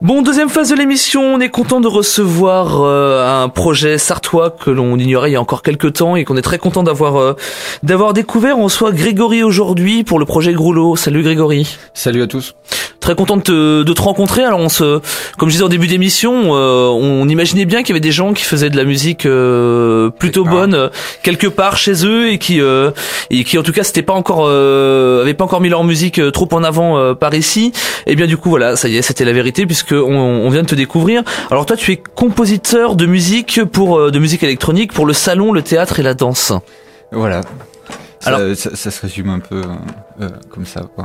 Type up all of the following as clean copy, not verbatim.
Bon, deuxième phase de l'émission, on est content de recevoir un projet sartois que l'on ignorait il y a encore quelques temps et qu'on est très content d'avoir découvert. On reçoit Grégory aujourd'hui pour le projet Groulo. Salut Grégory. Salut à tous. Très content de te rencontrer. Alors comme je disais au début d'émission, on imaginait bien qu'il y avait des gens qui faisaient de la musique plutôt bonne quelque part chez eux et qui en tout cas avaient pas encore mis leur musique trop en avant par ici. Et bien du coup voilà, ça y est, c'était la vérité puisque on vient de te découvrir. Alors toi, tu es compositeur de musique de musique électronique pour le salon, le théâtre et la danse. Voilà. Alors, ça se résume un peu comme ça, quoi.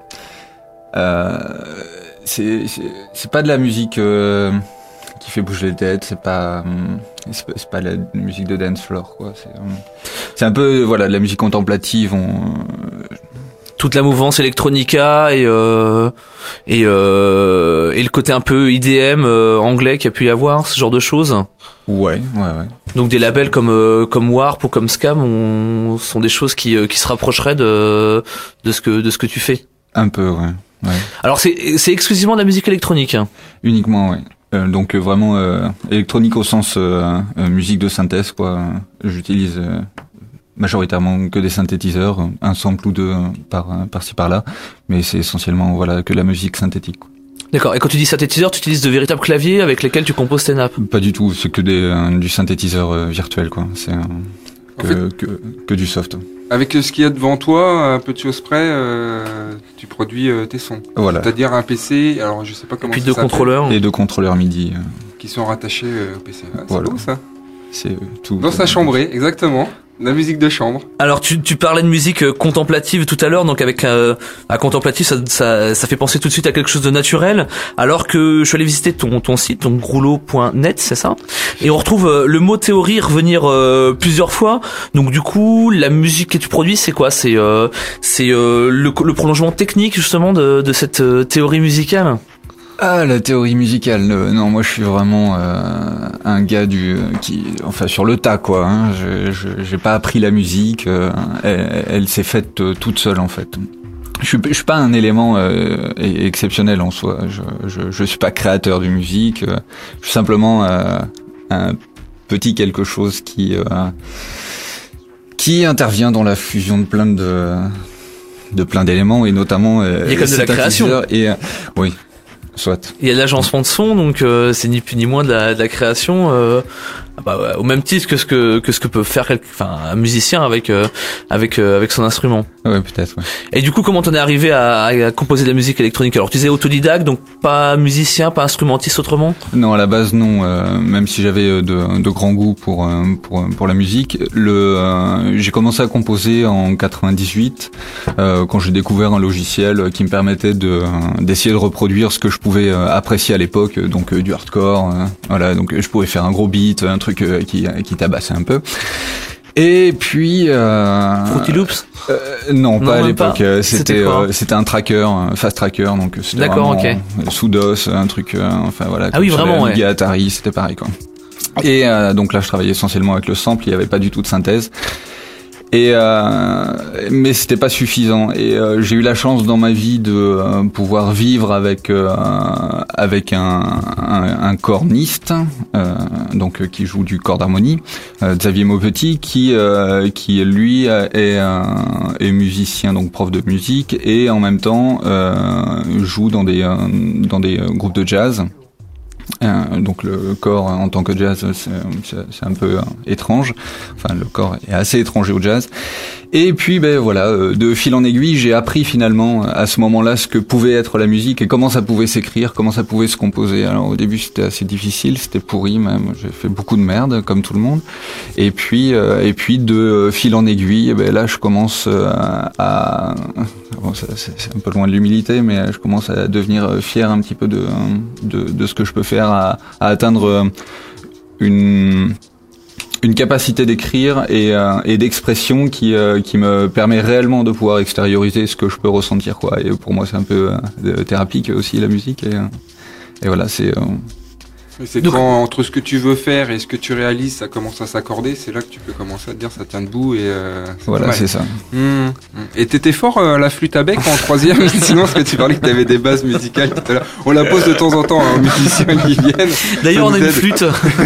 C'est pas de la musique qui fait bouger les têtes, c'est pas la musique de dance floor, quoi. C'est un peu de la musique contemplative. Toute la mouvance electronica et le côté un peu IDM anglais qu'il y a pu y avoir, ce genre de choses. Ouais. Donc des labels comme Warp ou comme Scam sont des choses qui se rapprocheraient de ce que tu fais. Un peu, ouais. Alors c'est exclusivement de la musique électronique. Uniquement, ouais. Donc vraiment électronique au sens musique de synthèse, quoi. J'utilise majoritairement que des synthétiseurs, un sample ou deux par-ci par-là, mais c'est essentiellement que la musique synthétique, quoi. D'accord. Et quand tu dis synthétiseur, tu utilises de véritables claviers avec lesquels tu composes tes nappes? Pas du tout, c'est que du synthétiseur virtuel, quoi. C'est que du soft. Avec ce qu'il y a devant toi, un peu de choses près, tu produis tes sons. Voilà. C'est-à-dire un PC, alors je sais pas comment ça s'appelle. Et puis deux contrôleurs. Et deux contrôleurs MIDI. Qui sont rattachés au PC. Ah, c'est voilà. beau ça. C'est tout. Dans sa chambrée, exactement. La musique de chambre. Alors tu parlais de musique contemplative tout à l'heure, donc avec à contemplatif ça fait penser tout de suite à quelque chose de naturel, alors que je suis allé visiter ton site, donc groulo.net, c'est ça, et on retrouve le mot théorie revenir plusieurs fois. Donc du coup la musique que tu produis, c'est quoi? C'est le prolongement technique justement de cette théorie musicale? Ah, la théorie musicale. Non, moi je suis vraiment un gars sur le tas, quoi. Hein. J'ai pas appris la musique. Elle s'est faite toute seule, en fait. Je suis pas un élément exceptionnel en soi. Je suis pas créateur de musique. Je suis simplement un petit quelque chose qui intervient dans la fusion de plein d'éléments et notamment. Il y a comme de la création. Et oui. Soit. Il y a de l'agencement de son, donc c'est ni plus ni moins de la création, au même titre que ce que peut faire un musicien avec son instrument. Ouais, peut-être. Ouais. Et du coup, comment t'en es arrivé à composer de la musique électronique? Alors, tu disais autodidacte, donc pas musicien, pas instrumentiste autrement? Non, à la base non. Même si j'avais de grands goûts pour la musique, j'ai commencé à composer en 98 quand j'ai découvert un logiciel qui me permettait d'essayer de reproduire ce que je pouvais apprécier à l'époque, donc du hardcore. Donc je pouvais faire un gros beat, un truc qui tabassait un peu. Et puis Fruity Loops? Non, pas à l'époque. Pas. C'était un tracker, un fast tracker, donc c'était d'accord, vraiment ok. sous DOS, un truc. Ah oui, vraiment. Amiga, Atari, c'était pareil, quoi. Et donc là, je travaillais essentiellement avec le sample. Il y avait pas du tout de synthèse. Mais c'était pas suffisant. Et j'ai eu la chance dans ma vie de pouvoir vivre avec un corniste, donc qui joue du corps d'harmonie, Xavier Maupetit, qui lui est musicien, donc prof de musique, et en même temps joue dans des groupes de jazz. Donc le corps en tant que jazz, c'est un peu étrange. Enfin, le corps est assez étranger au jazz. Et puis de fil en aiguille, j'ai appris finalement à ce moment-là ce que pouvait être la musique et comment ça pouvait s'écrire, comment ça pouvait se composer. Alors au début c'était assez difficile, c'était pourri même, j'ai fait beaucoup de merde comme tout le monde. Et puis de fil en aiguille, là je commence c'est un peu loin de l'humilité, mais je commence à devenir fier un petit peu de ce que je peux faire, à atteindre une capacité d'écrire et d'expression qui me permet réellement de pouvoir extérioriser ce que je peux ressentir, quoi. Et pour moi c'est un peu thérapeutique aussi la musique et voilà, c'est C'est Donc- quand entre ce que tu veux faire et ce que tu réalises, ça commence à s'accorder, c'est là que tu peux commencer à te dire ça tient debout et c'est pas Voilà, mal. c'est ça. Et t'étais fort à la flûte à bec en troisième, sinon parce que tu parlais que t'avais des bases musicales tout à l'heure. On la pose de temps en temps aux musiciens qui viennent. D'ailleurs, on Ça a nous une aide. flûte.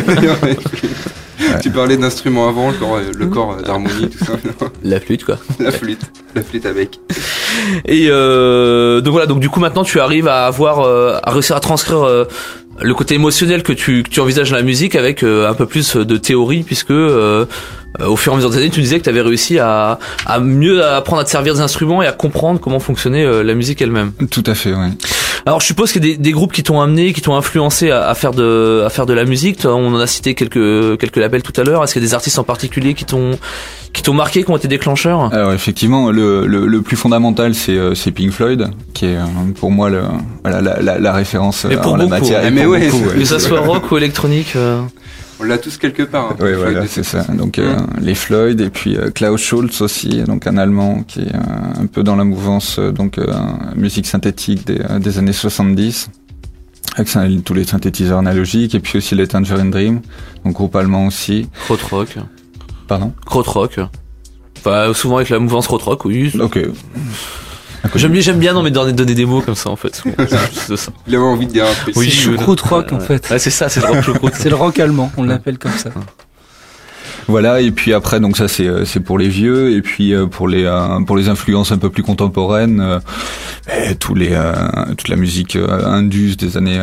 Tu parlais d'instruments avant, le corps d'harmonie, tout ça. Non, La flûte, quoi. la flûte à bec. Et donc voilà, donc du coup maintenant tu arrives à avoir à réussir à transcrire le côté émotionnel que tu envisages dans la musique avec un peu plus de théorie, puisque au fur et à mesure des années tu disais que tu avais réussi à mieux apprendre à te servir des instruments et à comprendre comment fonctionnait la musique elle-même. Tout à fait, ouais. Alors je suppose qu'il y a des groupes qui t'ont amené, qui t'ont influencé à faire de la musique. Toi, on en a cité quelques labels tout à l'heure. Est-ce qu'il y a des artistes en particulier qui t'ont marqué, qui ont été déclencheurs? Alors effectivement, le plus fondamental, c'est Pink Floyd, qui est pour moi la référence Mais pour en la beaucoup, matière. hein. Et Mais pour ouais, beaucoup, Que ça soit rock ou électronique. On l'a tous quelque part. Hein, Oui, Floyd, voilà, de c'est toute ça. Donc les Floyd et puis Klaus Schulze aussi, donc un Allemand qui est un peu dans la mouvance musique synthétique des années 70, avec tous les synthétiseurs analogiques, et puis aussi les Tangerine Dream, donc groupe allemand aussi. Krautrock. Pardon. Krautrock. Enfin, souvent avec la mouvance Krautrock, oui. Ok. J'aime bien donner des mots comme ça en fait. C'est juste ça. Il avait envie de dire un truc. Oui, C'est le krautrock en fait. Ouais, c'est ça, c'est le rock choucroute. C'est le rock allemand, on l'appelle comme ça. Voilà, et puis après, donc ça c'est pour les vieux, et puis pour les influences un peu plus contemporaines, toute la musique indus des années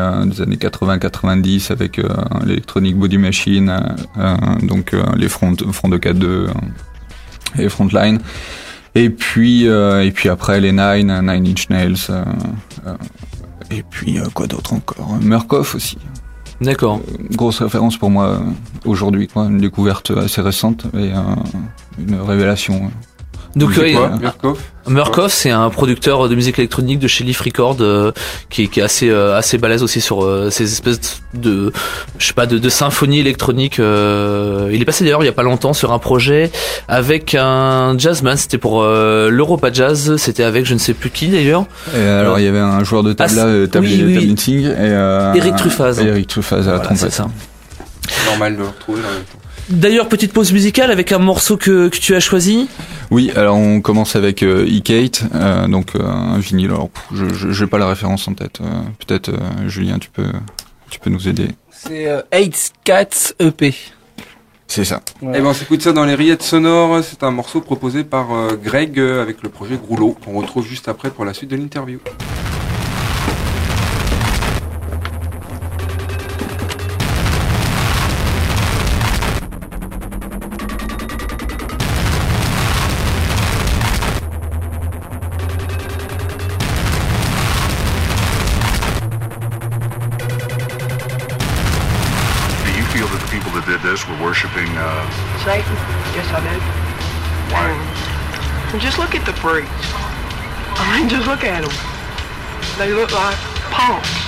80-90 avec l'électronique Body Machine, donc les front de 4-2 et Frontline, et puis après les Nine Inch Nails, et puis quoi d'autre encore, Murkoff aussi. D'accord. Grosse référence pour moi aujourd'hui, quoi, une découverte assez récente et une révélation. Donc C'est ouais, quoi, Murkoff? Murkoff, c'est un producteur de musique électronique de chez Leaf Records qui est assez balèze aussi sur ces espèces de symphonies électroniques. Il est passé d'ailleurs il y a pas longtemps sur un projet avec un jazzman, c'était pour l'Europa Jazz, c'était avec je ne sais plus qui d'ailleurs. Et alors il y avait un joueur de tabla, tablating et Eric Truffaz. Eric Truffaz à la Voilà, trompette. c'est ça. Normal de le retrouver en même temps. D'ailleurs, petite pause musicale avec un morceau que tu as choisi. Oui, alors on commence avec E-Kate, donc un vinyle. Alors je n'ai pas la référence en tête. Peut-être Julien, tu peux nous aider. C'est 8 Cats EP. C'est ça. Ouais. Eh ben, on s'écoute ça dans les rillettes sonores. C'est un morceau proposé par Greg avec le projet Grouleau, qu'on retrouve juste après pour la suite de l'interview. Do you feel that the people that did this were worshiping Satan? Yes, I do. why? Just look at the freaks. I mean, just look at them. They look like punks.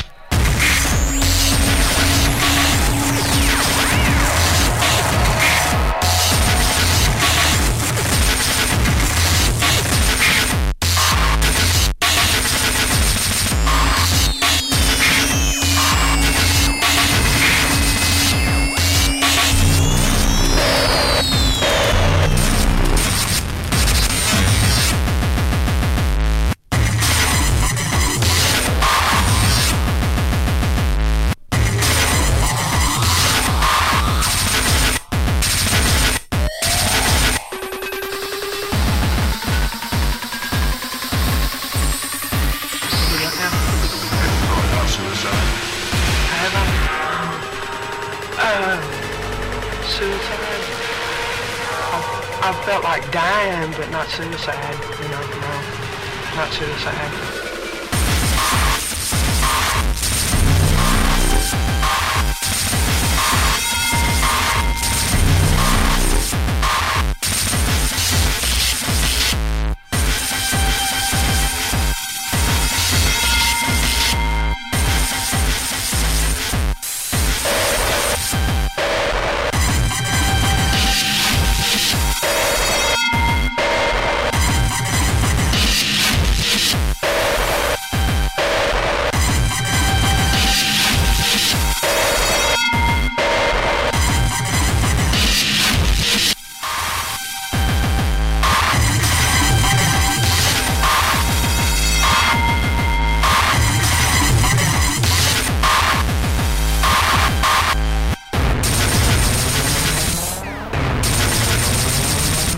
About suicide? Have I? Suicide? I felt like dying, but not suicide. No, not suicide.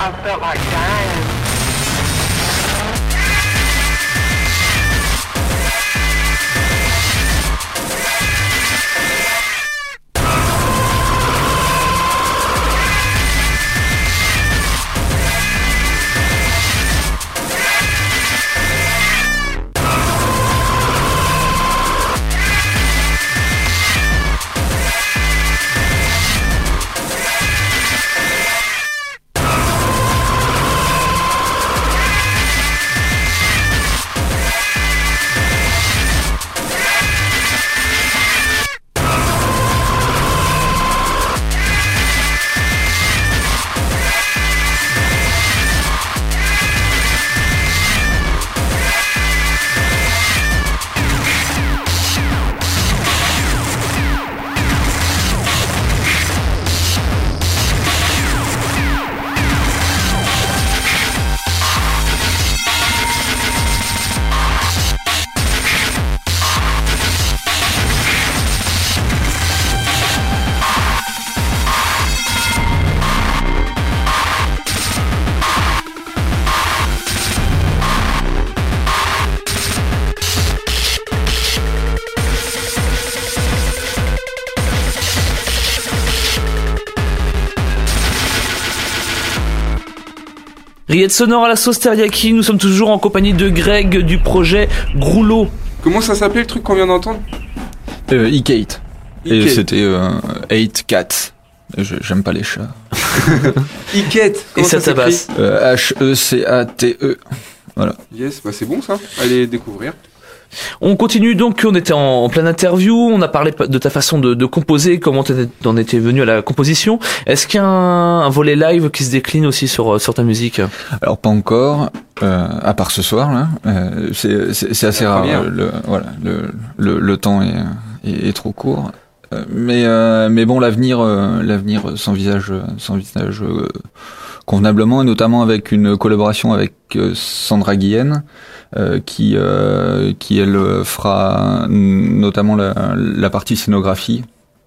I felt like dying. Rillettes sonores à la sauce teriyaki, nous sommes toujours en compagnie de Greg du projet Groulo. Comment ça s'appelait le truc qu'on vient d'entendre? E-Kate. Et E-Kate. c'était 8 Cats. J'aime pas les chats. E-Kate. Et ça tabasse. H-E-C-A-T-E. Voilà. Yes, bah c'est bon ça. Allez découvrir. On continue donc, on était en pleine interview, on a parlé de ta façon de composer, comment t'en étais venu à la composition. Est-ce qu'il y a un volet live qui se décline aussi sur ta musique? Alors pas encore, à part ce soir là. C'est assez rare. Le temps est trop court. Mais bon, l'avenir s'envisage convenablement, et notamment avec une collaboration avec Sandra Guillen, qui elle fera notamment la partie scénographie,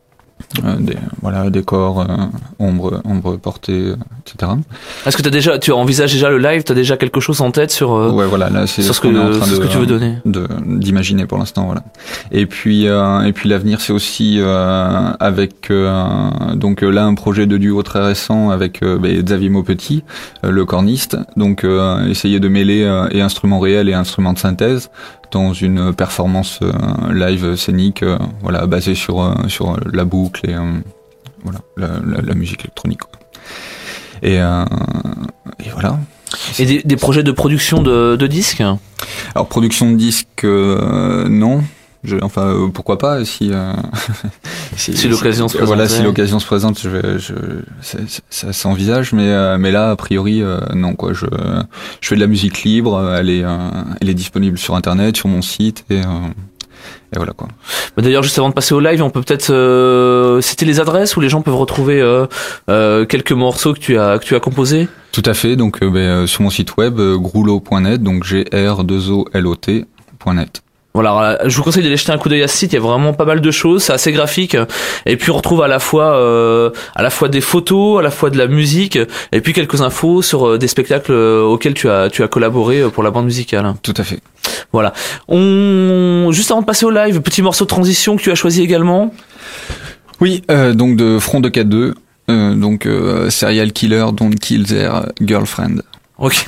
décors, ombre portée, etc. Est-ce que tu envisages déjà le live? T'as déjà quelque chose en tête sur ouais, voilà, là c'est sur ce que tu veux donner, d'imaginer pour l'instant, voilà. Et puis l'avenir, c'est aussi avec donc là un projet de duo très récent avec Xavier Maupetit, le corniste, donc essayer de mêler et instruments réels et instruments de synthèse dans une performance live scénique, basée sur la boucle et la musique électronique, quoi. Et voilà. Et des projets de production de disques? Alors production de disques, non. Pourquoi pas, si l'occasion se présente. Voilà, si l'occasion se présente, ça s'envisage, mais là, a priori, non, quoi. Je fais de la musique libre, elle est disponible sur internet, sur mon site, et voilà, quoi. D'ailleurs, juste avant de passer au live, on peut peut-être citer les adresses où les gens peuvent retrouver quelques morceaux que tu as composés. Tout à fait. Donc sur mon site web groulo.net, donc GRLOT.net. Voilà, je vous conseille d'aller jeter un coup d'œil à ce site, il y a vraiment pas mal de choses, c'est assez graphique, et puis on retrouve à la fois des photos, à la fois de la musique, et puis quelques infos sur des spectacles auxquels tu as collaboré pour la bande musicale. Tout à fait. Voilà. Juste avant de passer au live, petit morceau de transition que tu as choisi également. Oui, donc de Front de K2, Serial Killer Don't Kill Their Girlfriend. Ok.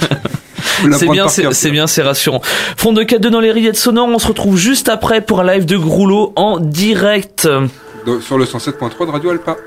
C'est bien, c'est rassurant. Front de K2 dans les rillettes sonores, on se retrouve juste après pour un live de Groulo en direct. Sur le 107.3 de Radio Alpa.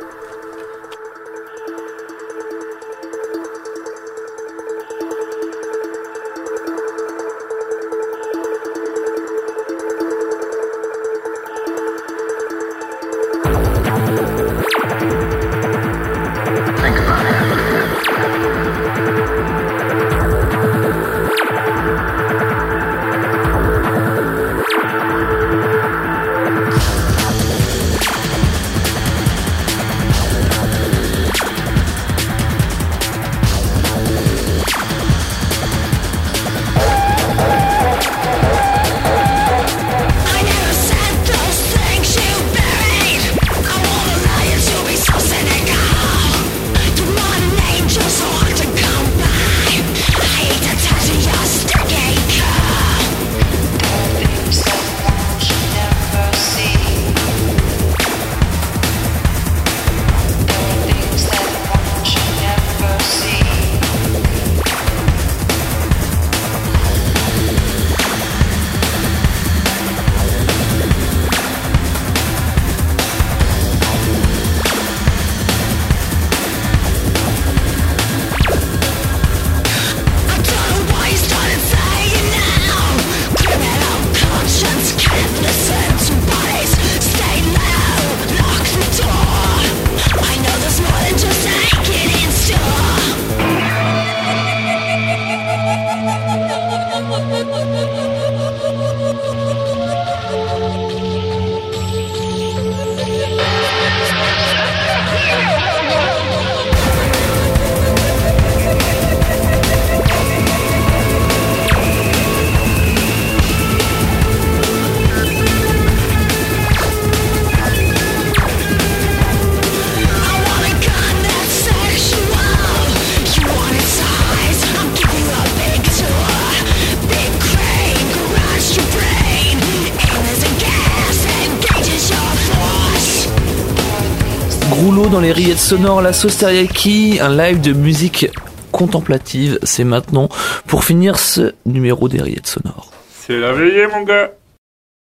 rouleau dans les rillettes sonores, la sauce teriyaki, un live de musique contemplative. C'est maintenant pour finir ce numéro des rillettes sonores. C'est la veillée, mon gars.